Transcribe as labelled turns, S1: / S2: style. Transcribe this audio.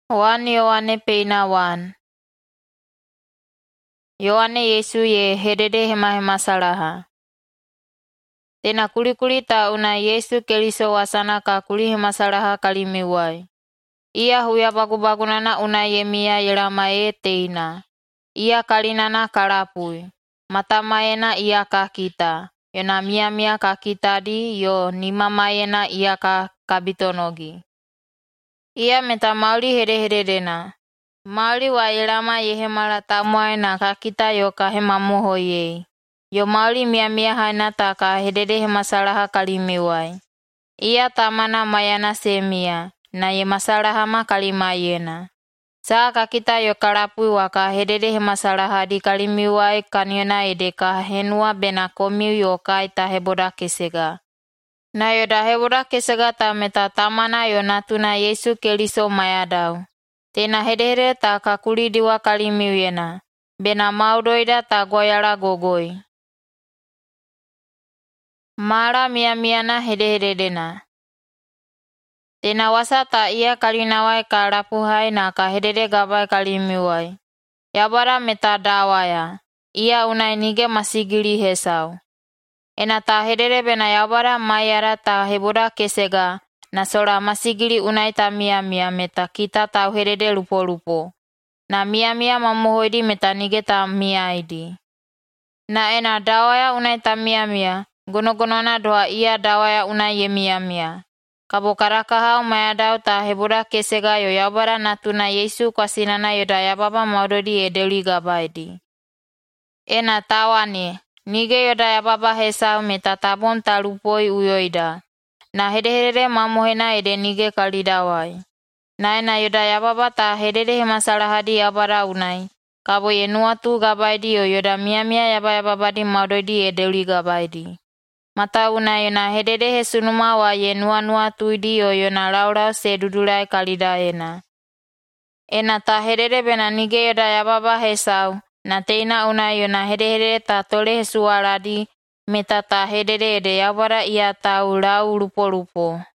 S1: 1 Yohane peina 1. Yohane Yesu ye hedede hema salaha. Tena kuli ta una Yesu Keriso wasana ka kuli hema salaha kalimiwai. Ia huya bagu-bagunana una yemia yeramae teina. Ia kalinana karapui. Mata maena ia ka kita. Yona mia ka kita di yo nima maena ia ka kabitonogi. Ia meta mauli hede-hededena. Mauli wa yerama yehemala tamuai na ka kita yo ka hemamuho ye. Yo mauli mia haina ta ka hedede hemasalaha kalimiwai. Ia tamana mayana semia. Na ye masalaha ma kalimayena. Saa ka kita yo karapui wa ka hedede hemasalaha di kalimiwai kaniona ede ka henua bena komiu yo ka ita heboda kesega. Na yo da heboda kesega ta meta tamana yo natuna Yesu Keriso mayadau. Tena hedede ta ka kuli diwa kalimiu yena. Bena maudoida ta goyala gogoi. Mara mia na hede-hededena. Tena wasa ta ia kalinawai ka rapuhai na ka hedede gabai kalimiwai. Yabara meta dawaya. Ia unai nige masigili hesau. Ena ta hedede bena yabara mayara ta heboda kesega. Na sora masigili unai ta mia meta kita tau hedede lupo. Na mia mamuhoidi meta nige ta mia idi. Na ena dawaya unai ta mia. Gono-gonona doa ia dawaya unai ye mia. Kabo karakahau mayadau ta heboda kesega yo yabara natuna Yesu kwasinana yoda yababa maudodi edeli gabaidi. Ena tawane, nige yoda yababa hesau meta tabon talupoi uyoida. Na hede mamuhena ede nige kalidawai. Na ena yoda yababa ta hedede hemasalahadi yabara unai. Kabo yenua tu gabaidi yo yoda mia yababadi maudodi edeli gabaidi. Mata una yona hedede hesunuma wa ye nua tuidi yo yona laura se dudulai kalidaena. Ena ta hedede bena nige yoda yababa hesau, na teina una yona hedede ta tole hesuaradi, meta ta hedede ede yabara ia tau lau lupo.